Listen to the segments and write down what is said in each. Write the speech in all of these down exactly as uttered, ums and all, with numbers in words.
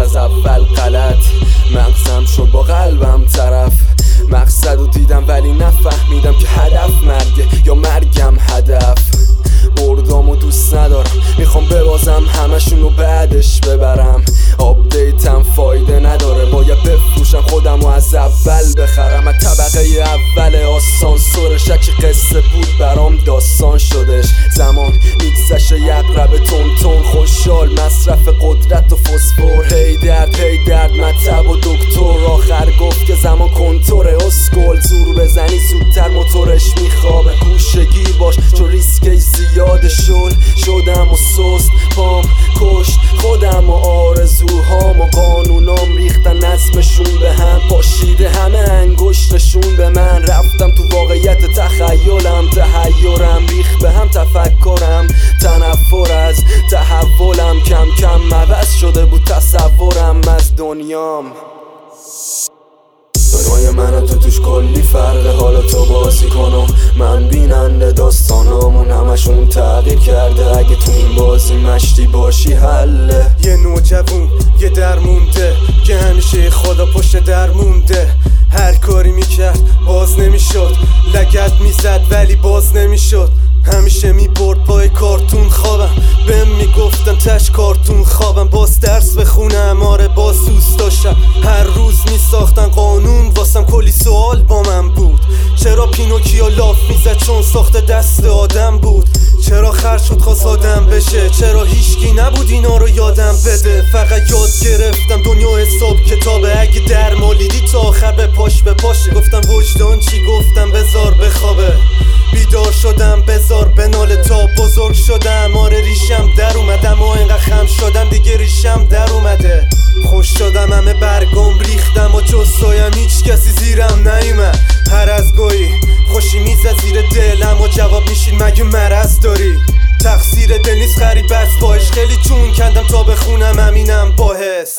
از اول غلط، مغزم شد با قلبم طرف. مقصد رو دیدم ولی نفهمیدم که هدف مرگه یا مرگم هدف. بردامو دوست ندارم، میخوام ببازم همشونو بعدش ببرم. آپدیتم فایده نداره، باید بفروشم خودمو از اول بخرم. از طبقه اول آسانسور شک قصه بود برام داستان شدش. زمان میگذشه یقرب تون تون خوشحال، مصرف قدرت و فسفر. هی درد هی درد مطب و دکتر، آخر گفت که زمان کنتور اسکل. زور بزنی زودتر موتورش میخوابه، گوشگیر باش چون ریسکش زیاده. شل شدم و سست پام کشت خودم و آرزوهام و قانونام ریختن نظمشون به هم. پاشیده همه انگشتشون به من، رفتم تو واقعیت تخیلم. تحیرم ریخ به هم تفکرم، تنفر از تحولم. کم کم عوض شده بود تصورم از دنیام. دنیای من و تو توش کلی فرقه، حالا تو بازی کنم من بیننده. داستانامون همشون تغییر کرده، اگه تو این بازی مشتی باشی حله. یه نوجوون یه درمونده که همیشه خدا پشت در مونده. هر کاری میکرد باز نمیشد، لگد میزد ولی باز نمیشد. همیشه میبرد پای کارتون خوابم، بهم میگفتن تش کارتون خوابم. باز درس بخونم آره باز دوست داشتم. هر روز میساختن قانون واسم، کلی سوال با من بود. چرا پینوکیو لاف میزد چون ساخته دست آدم بود؟ چرا خرج شد خواست آدم بشه؟ چرا هیچکی نبود اینا رو یادم بده؟ فقط یاد گرفتم دنیا حساب کتابه، اگه در مالیدی تا آخر به پاش به پاشه. گفتم وجدان چی؟ گفتم بذار بخوابه. بیدار شدم بذار بناله تا بزرگ شدم. آره ریشم در اومدم و اینقدر خم شدم دیگه ریشم در اومده. خوش شدم همه برگم ریختم و جز سایم هیچ کسی زیرم نیومد. هر از گاهی خوشی میزد زیر دلم و جواب میشین مگه مرض داری؟ تقصیر دل نیست غریب است باش، خیلی جون کندم تا بخونم همینم با حس.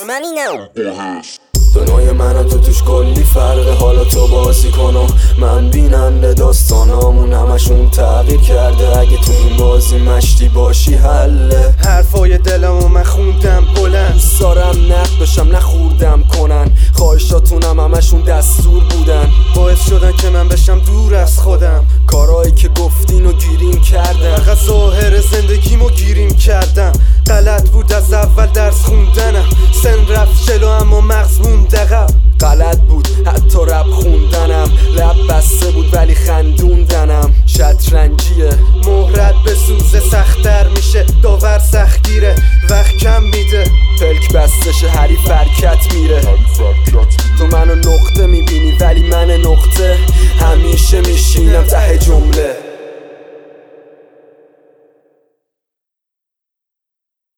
دنیای من و تو توش کلی فرقه، حالا تو بازی کنم من بیننده. داستانامون همشون تغییر کرده، اگه تو این بازی مشتی باشی حله. حرفای دلمو من خوندم بلند، دوست دارم نقد بشم نخوردم کنن. خواهشاتونم همشون دستور بودن، باعث شدن که من بشم دور از خودم. کارهایی که گفتین و گیریم کردم، فقط ظاهر زندگیمو گیریم کردم. غلط بود از اول درس خوندنم، سن رفت جلو اما مغز موند عقب. غلط بود حتی رپ خوندنم، لب بسته بود ولی خندوندنم. شطرنجیه مهرت به سوزه سخت‌تر میشه، داور سختگیره وقت کم میده. پلک بستشه حریف حرکت میره. تو منو نقطه میبینی ولی من نقطه، همیشه میشینم ته جمله.